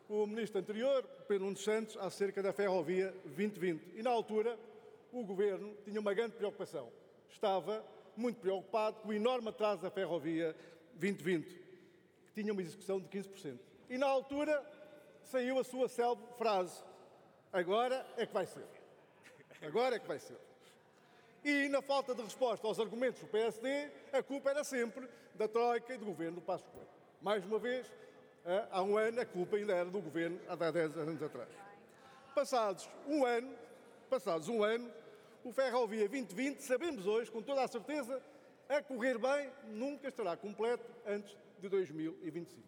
o Ministro anterior, Pedro Nuno Santos, acerca da Ferrovia 2020. E, na altura, o Governo tinha uma grande preocupação. Estava muito preocupado com o enorme atraso da Ferrovia 2020, que tinha uma execução de 15%. E, na altura, saiu a sua célebre frase: agora é que vai ser. Agora é que vai ser. E, na falta de resposta aos argumentos do PSD, a culpa era sempre da Troika e do Governo do Passos Coelho. Mais uma vez, há um ano, a culpa ainda era do Governo, há 10 anos atrás. Passados um ano, o Ferrovia 2020, sabemos hoje, com toda a certeza, a correr bem, nunca estará completo antes de 2025.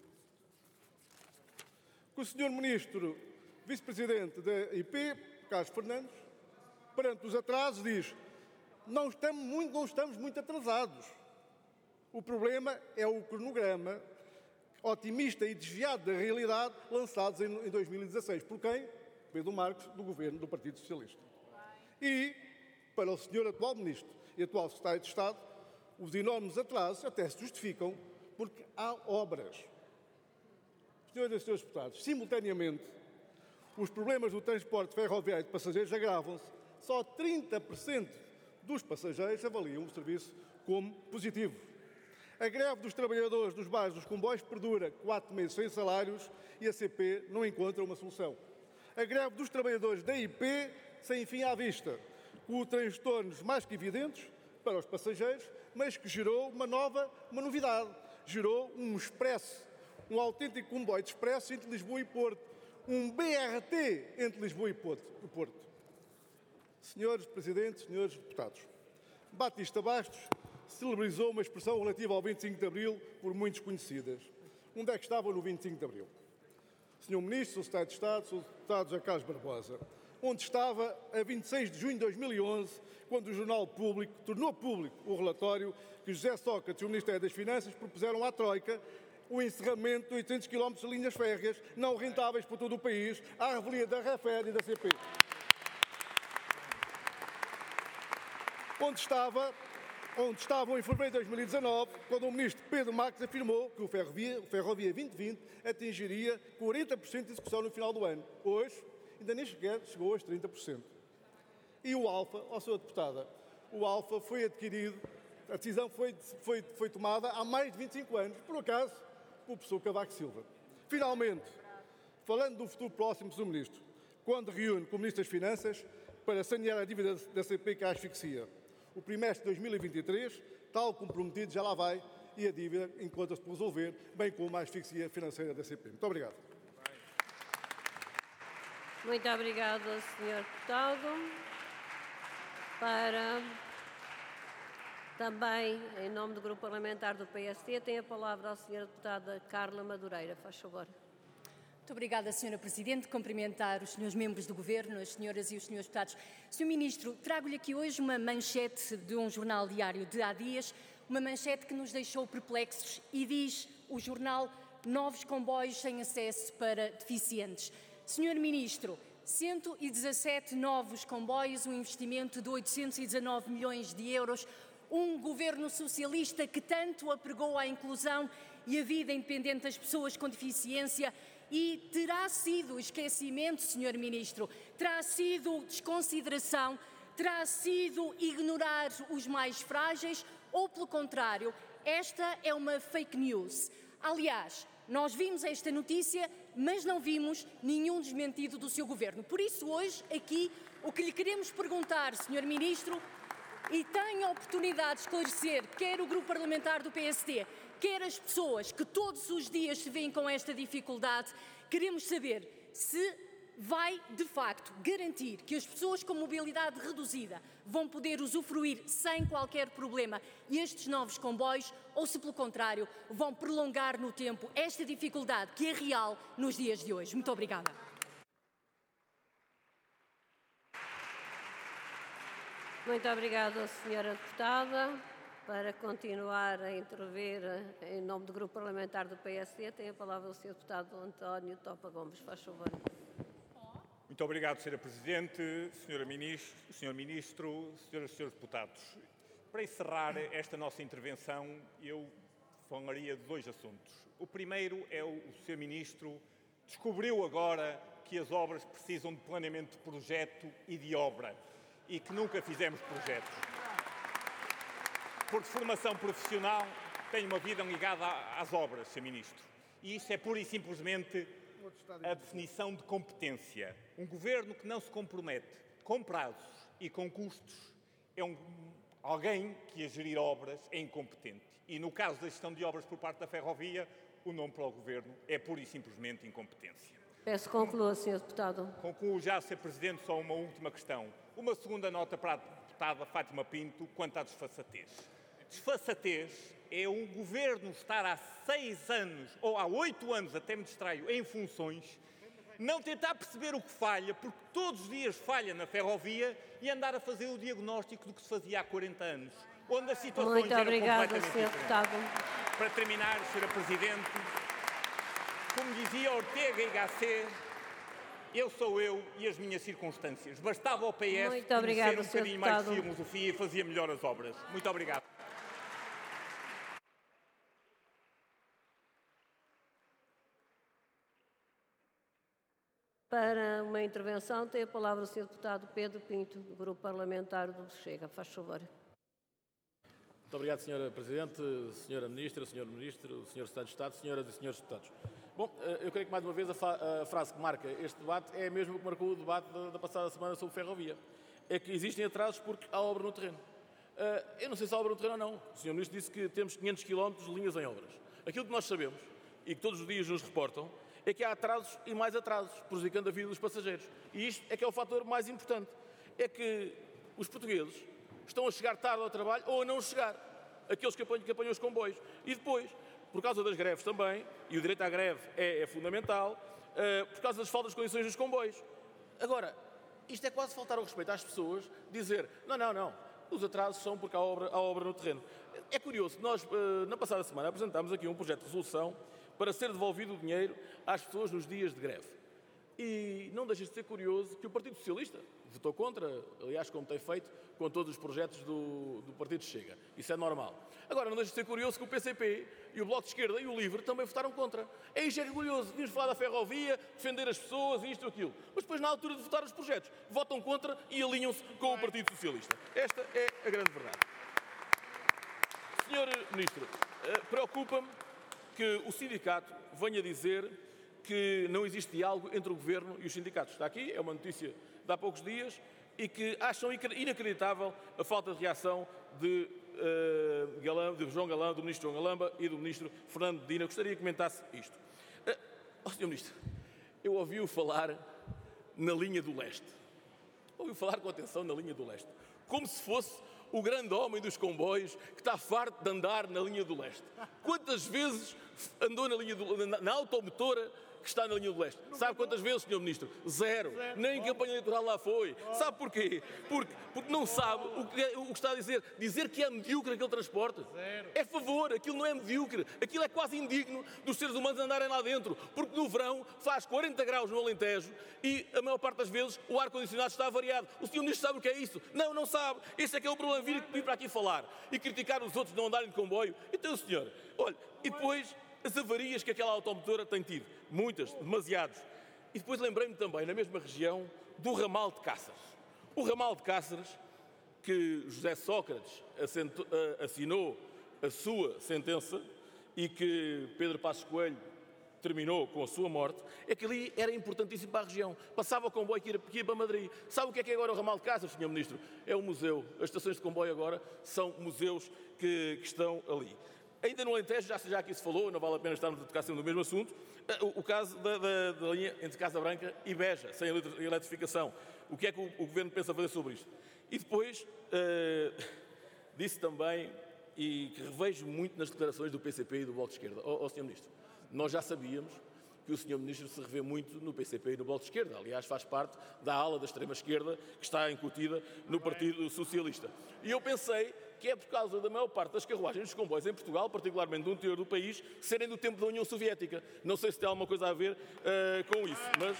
O Sr. Ministro, Vice-Presidente da IP, Carlos Fernandes, perante os atrasos, diz: não estamos muito atrasados. O problema é o cronograma otimista e desviado da realidade lançados em 2016. Por quem? Pedro Marques, do Governo do Partido Socialista. E, para o Sr. atual Ministro e atual Secretário de Estado, os enormes atrasos até se justificam porque há obras. Senhoras e senhores deputados, simultaneamente, os problemas do transporte ferroviário de passageiros agravam-se. Só 30% dos passageiros avaliam o serviço como positivo. A greve dos trabalhadores dos bares dos comboios perdura 4 meses sem salários e a CP não encontra uma solução. A greve dos trabalhadores da IP sem fim à vista, com transtornos mais que evidentes para os passageiros, mas que gerou uma novidade. Gerou um expresso, um autêntico comboio de expresso entre Lisboa e Porto, um BRT entre Lisboa e Porto. Senhores Presidentes, senhores deputados, Batista Bastos celebrizou uma expressão relativa ao 25 de Abril por muitos conhecidas. Onde é que estavam no 25 de Abril? Senhor Ministro, Secretário de Estado, Sr. Deputado José Carlos Barbosa, onde estava a 26 de junho de 2011, quando o Jornal Público tornou público o relatório que José Sócrates e o Ministério das Finanças propuseram à Troika o encerramento de 800 km de linhas férreas não rentáveis por todo o país, à revelia da REFED e da CP. Onde estavam em fevereiro de 2019, quando o Ministro Pedro Marques afirmou que o Ferrovia 2020 atingiria 40% de execução no final do ano. Hoje, ainda nem sequer chegou aos 30%. E o Alfa, ó Sra. Deputada, o Alfa foi adquirido, a decisão foi tomada há mais de 25 anos, por acaso, pelo professor Cavaco Silva. Finalmente, falando do futuro próximo do Sr. Ministro, quando reúne com o Ministro das Finanças para sanear a dívida da CP que a asfixia. O trimestre de 2023, tal como prometido, já lá vai e a dívida encontra-se por resolver, bem como a asfixia financeira da CP. Muito obrigado. Muito obrigado, Sr. Deputado. Também, em nome do Grupo Parlamentar do PSD, tem a palavra a Sra. Deputada Carla Madureira. Faz favor. Muito obrigada, Sra. Presidente. Cumprimentar os senhores membros do Governo, as senhoras e os senhores deputados. Sr. Ministro, trago-lhe aqui hoje uma manchete de um jornal diário de há dias, uma manchete que nos deixou perplexos e diz o jornal: novos comboios sem acesso para deficientes. Sr. Ministro, 117 novos comboios, um investimento de 819 milhões de euros, um governo socialista que tanto apregou à inclusão e à vida independente das pessoas com deficiência. E terá sido esquecimento, Sr. Ministro, terá sido desconsideração, terá sido ignorar os mais frágeis ou, pelo contrário, esta é uma fake news. Aliás, nós vimos esta notícia, mas não vimos nenhum desmentido do seu Governo. Por isso, hoje, aqui, o que lhe queremos perguntar, Sr. Ministro, e tenho a oportunidade de esclarecer, quer o Grupo Parlamentar do PSD, quer as pessoas que todos os dias se veem com esta dificuldade, queremos saber se vai, de facto, garantir que as pessoas com mobilidade reduzida vão poder usufruir sem qualquer problema estes novos comboios ou se, pelo contrário, vão prolongar no tempo esta dificuldade que é real nos dias de hoje. Muito obrigada. Muito obrigada, Sra. Deputada. Para continuar a intervir em nome do Grupo Parlamentar do PSD, tem a palavra o Sr. Deputado António Topa Gomes. Faz favor. Muito obrigado, Sra. Presidente, Sr. Ministro, Sras. e Srs. Deputados. Para encerrar esta nossa intervenção, eu falaria de dois assuntos. O primeiro é o Sr. Ministro descobriu agora que as obras precisam de planeamento de projeto e de obra e que nunca fizemos projetos. Por formação profissional, tenho uma vida ligada às obras, Sr. Ministro. E isso é pura e simplesmente a definição de competência. Um governo que não se compromete com prazos e com custos é alguém que a gerir obras é incompetente. E no caso da gestão de obras por parte da Ferrovia, o nome para o governo é pura e simplesmente incompetência. Peço que conclua, Sr. Deputado. Concluo já, Sr. Presidente, só uma última questão. Uma segunda nota para a deputada Fátima Pinto quanto à desfaçatez. Desfaçatez é um governo estar há 6 anos, ou há 8 anos, até me distraio, em funções, não tentar perceber o que falha, porque todos os dias falha na Ferrovia, e andar a fazer o diagnóstico do que se fazia há 40 anos, onde as situações Muito eram obrigada, completamente Sr. diferentes. Deputado. Para terminar, Sra. Presidente, como dizia Ortega y Gasset, eu sou eu e as minhas circunstâncias. Bastava ao PS Muito conhecer obrigada, um Sr. bocadinho mais de Deputado. filosofia e fazia melhor as obras. Muito obrigado. Para uma intervenção, tem a palavra o Sr. Deputado Pedro Pinto, do Grupo Parlamentar do Chega. Faz favor. Muito obrigado, Sra. Presidente, Sra. Ministra, Sr. Ministro, Sr. Secretário de Estado, Senhoras e Senhores Deputados. Bom, eu creio que mais uma vez a frase que marca este debate é a mesma que marcou o debate da passada semana sobre ferrovia. É que existem atrasos porque há obra no terreno. Eu não sei se há obra no terreno ou não. O Sr. Ministro disse que temos 500 km de linhas em obras. Aquilo que nós sabemos e que todos os dias nos reportam é que há atrasos e mais atrasos, prejudicando a vida dos passageiros. E isto é que é o fator mais importante. É que os portugueses estão a chegar tarde ao trabalho ou a não chegar. Aqueles que apanham os comboios. E depois, por causa das greves também, e o direito à greve é fundamental, por causa das faltas de condições dos comboios. Agora, isto é quase faltar ao respeito às pessoas, dizer, não, os atrasos são porque há obra no terreno. É curioso, nós, na passada semana, apresentámos aqui um projeto de resolução para ser devolvido o dinheiro às pessoas nos dias de greve. E não deixa de ser curioso que o Partido Socialista votou contra, aliás, como tem feito com todos os projetos do Partido Chega. Isso é normal. Agora, não deixa de ser curioso que o PCP e o Bloco de Esquerda e o LIVRE também votaram contra. Isso é curioso. Devíamos falar da ferrovia, defender as pessoas, isto e aquilo. Mas depois, na altura de votar os projetos, votam contra e alinham-se com o Partido Socialista. Esta é a grande verdade. Senhor Ministro, preocupa-me que o sindicato venha dizer que não existe diálogo entre o Governo e os sindicatos. Está aqui, é uma notícia de há poucos dias, e que acham inacreditável a falta de reação de João Galamba, do Ministro João Galamba e do Ministro Fernando Medina. Gostaria que comentasse isto. Sr. Ministro, eu ouvi-o falar na linha do leste. Ouvi-o falar com atenção na linha do leste. Como se fosse o grande homem dos comboios que está farto de andar na linha do leste. Quantas vezes andou na automotora que está na linha do leste? Sabe quantas vezes, Sr. Ministro? Zero. Nem campanha eleitoral lá foi. Sabe porquê? Porque não sabe o que está a dizer. Dizer que é medíocre aquele transporte. É favor, aquilo não é medíocre. Aquilo é quase indigno dos seres humanos andarem lá dentro. Porque no verão faz 40 graus no Alentejo e a maior parte das vezes o ar-condicionado está variado. O Sr. Ministro sabe o que é isso? Não sabe. Esse é que é o problema. Vir para aqui falar e criticar os outros de não andarem de comboio. Então, senhor, olha, e depois as avarias que aquela automotora tem tido. Muitas, demasiados. E depois lembrei-me também, na mesma região, do ramal de Cáceres. O ramal de Cáceres, que José Sócrates assinou a sua sentença e que Pedro Passos Coelho terminou com a sua morte, é que ali era importantíssimo para a região. Passava o comboio que ia para Madrid. Sabe o que é agora o ramal de Cáceres, Sr. Ministro? É um museu. As estações de comboio agora são museus que estão ali. Ainda no Alentejo, já aqui se falou, não vale a pena estarmos a tocar sempre no mesmo assunto, o caso da linha entre Casa Branca e Beja, sem eletrificação. O que é que o Governo pensa fazer sobre isto? E depois, disse também, e que revejo muito nas declarações do PCP e do Bloco de Esquerda, Sr. Ministro, nós já sabíamos que o Sr. Ministro se revê muito no PCP e no Bloco de Esquerda. Aliás, faz parte da ala da extrema-esquerda que está incutida no Partido Socialista. E eu pensei que é por causa da maior parte das carruagens dos comboios em Portugal, particularmente no interior do país, serem do tempo da União Soviética. Não sei se tem alguma coisa a ver com isso, mas...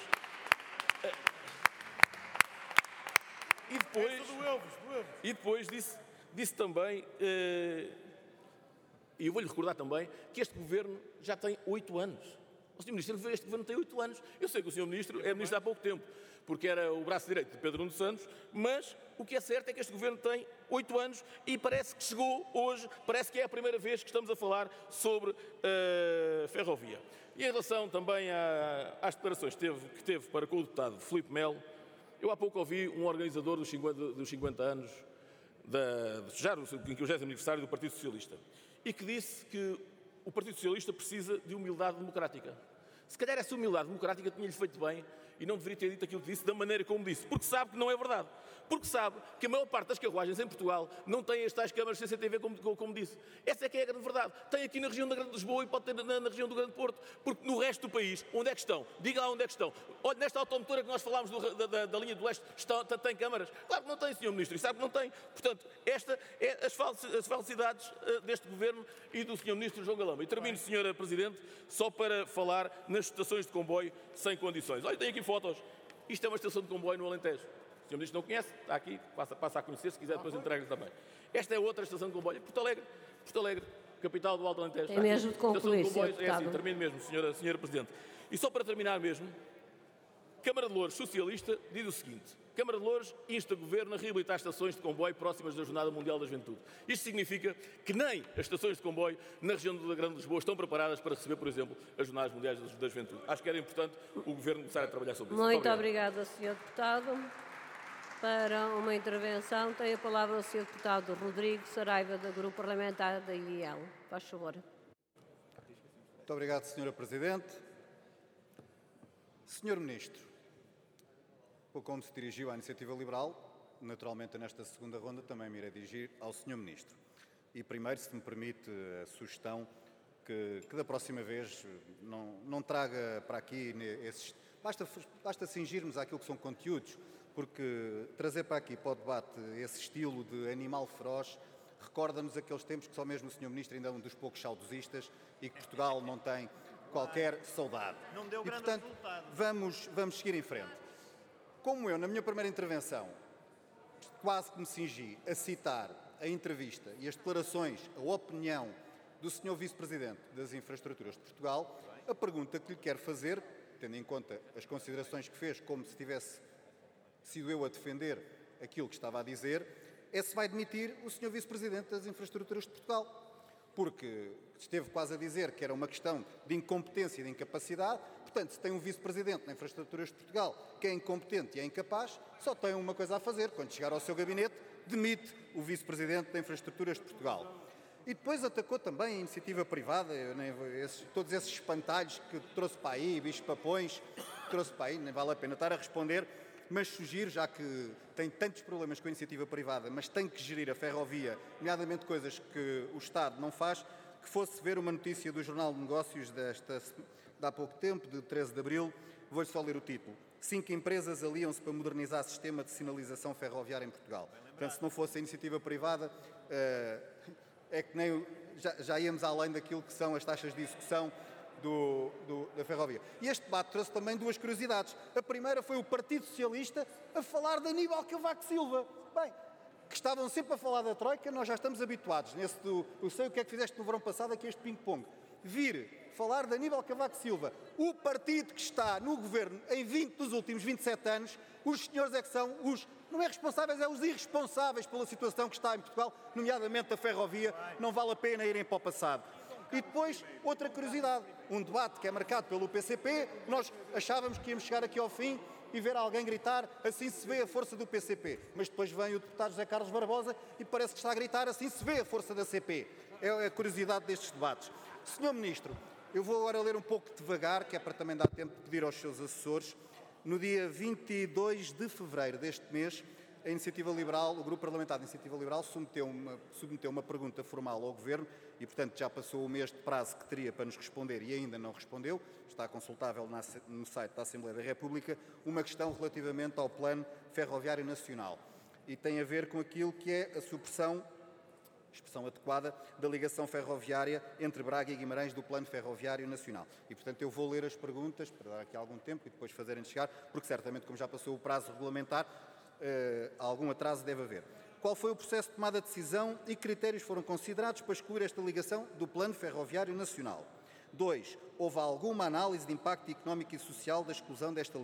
E depois disse também, e eu vou-lhe recordar também, que este Governo já tem 8 anos. O Sr. Ministro, este governo tem 8 anos. Eu sei que o Sr. Ministro é Ministro há pouco tempo, porque era o braço direito de Pedro Nuno Santos, mas o que é certo é que este governo tem 8 anos e parece que chegou hoje, parece que é a primeira vez que estamos a falar sobre ferrovia. E em relação também às declarações que teve para com o deputado Filipe Melo, eu há pouco ouvi um organizador dos 50 anos, já do 50º aniversário do Partido Socialista, e que disse que o Partido Socialista precisa de humildade democrática. Se calhar essa humildade democrática tinha-lhe feito bem e não deveria ter dito aquilo que disse da maneira como disse, porque sabe que não é verdade. Porque sabe que a maior parte das carruagens em Portugal não tem as tais câmaras CCTV como disse. Essa é que é a grande verdade. Tem aqui na região da Grande Lisboa e pode ter na região do Grande Porto, porque no resto do país, onde é que estão? Diga lá onde é que estão. Olha, nesta automotora que nós falámos da linha do leste, tem câmaras? Claro que não tem, Sr. Ministro, e sabe que não tem. Portanto, esta é as falsidades deste Governo e do Sr. Ministro João Galamba. E termino, Sra. Presidente, só para falar nas estações de comboio sem condições. Olha, tem aqui fotos. Isto é uma estação de comboio no Alentejo. O Sr. Ministro não conhece, está aqui, passa a conhecer, se quiser depois entregue-lhe também. Esta é outra estação de comboio, Porto Alegre, capital do Alto Alentejo. Tem mesmo de concluir, Sr. Deputado. É assim, termino mesmo, Sra. Presidente. E só para terminar mesmo, Câmara de Louros Socialista diz o seguinte: Câmara de Louros insta o Governo a reabilitar estações de comboio próximas da Jornada Mundial da Juventude. Isto significa que nem as estações de comboio na região da Grande Lisboa estão preparadas para receber, por exemplo, as Jornadas Mundiais da Juventude. Acho que era importante o Governo começar a trabalhar sobre isso. Muito obrigada, Sr. Deputado. Para uma intervenção, tem a palavra o Sr. Deputado Rodrigo Saraiva, do Grupo Parlamentar da IEL. Faz favor. Muito obrigado, Sra. Presidente. Sr. Ministro, como se dirigiu à Iniciativa Liberal, naturalmente nesta segunda ronda também me irei dirigir ao Sr. Ministro. E primeiro, se me permite a sugestão que da próxima vez não traga para aqui esses... Basta cingirmos àquilo que são conteúdos, porque trazer para aqui, para o debate, esse estilo de animal feroz recorda-nos aqueles tempos que só mesmo o Sr. Ministro ainda é um dos poucos saudosistas e que Portugal não tem qualquer saudade. Não deu grande resultado. Vamos seguir em frente. Como eu, na minha primeira intervenção, quase que me cingi a citar a entrevista e as declarações, a opinião do Sr. Vice-Presidente das Infraestruturas de Portugal, a pergunta que lhe quero fazer, tendo em conta as considerações que fez, como se tivesse sido eu a defender aquilo que estava a dizer, é se vai demitir o Sr. Vice-Presidente das Infraestruturas de Portugal. Porque esteve quase a dizer que era uma questão de incompetência e de incapacidade. Portanto, se tem um Vice-Presidente nas Infraestruturas de Portugal que é incompetente e é incapaz, só tem uma coisa a fazer. Quando chegar ao seu gabinete, demite o Vice-Presidente das Infraestruturas de Portugal. E depois atacou também a iniciativa privada, todos esses espantalhos que trouxe para aí, bicho-papões, que trouxe para aí, nem vale a pena estar a responder. Mas sugiro, já que tem tantos problemas com a iniciativa privada, mas tem que gerir a ferrovia, nomeadamente coisas que o Estado não faz, que fosse ver uma notícia do Jornal de Negócios de há pouco tempo, de 13 de abril, vou-lhe só ler o título. 5 empresas aliam-se para modernizar o sistema de sinalização ferroviária em Portugal. Portanto, se não fosse a iniciativa privada, é que nem já íamos além daquilo que são as taxas de execução da ferrovia. E este debate trouxe também duas curiosidades. A primeira foi o Partido Socialista a falar de Aníbal Cavaco Silva. Bem, que estavam sempre a falar da Troika, nós já estamos habituados. Eu sei o que é que fizeste no verão passado, aqui este ping-pong. Vir falar de Aníbal Cavaco Silva, o partido que está no governo em 20 dos últimos 27 anos, os senhores é que são os, não é responsáveis, é os irresponsáveis pela situação que está em Portugal, nomeadamente a ferrovia, não vale a pena irem para o passado. E depois, outra curiosidade, um debate que é marcado pelo PCP, nós achávamos que íamos chegar aqui ao fim e ver alguém gritar, assim se vê a força do PCP. Mas depois vem o deputado José Carlos Barbosa e parece que está a gritar, assim se vê a força da CP. É a curiosidade destes debates. Senhor Ministro, eu vou agora ler um pouco devagar, que é para também dar tempo de pedir aos seus assessores. No dia 22 de fevereiro deste mês, a Iniciativa Liberal, o Grupo Parlamentar da Iniciativa Liberal submeteu uma pergunta formal ao Governo e, portanto, já passou o mês de prazo que teria para nos responder e ainda não respondeu. Está consultável no site da Assembleia da República uma questão relativamente ao Plano Ferroviário Nacional e tem a ver com aquilo que é a supressão, expressão adequada, da ligação ferroviária entre Braga e Guimarães do Plano Ferroviário Nacional. E, portanto, eu vou ler as perguntas para dar aqui algum tempo e depois fazerem chegar, porque certamente, como já passou o prazo regulamentar, algum atraso deve haver. Qual foi o processo de tomada de decisão e que critérios foram considerados para excluir esta ligação do Plano Ferroviário Nacional? 2. Houve alguma análise de impacto económico e social da exclusão desta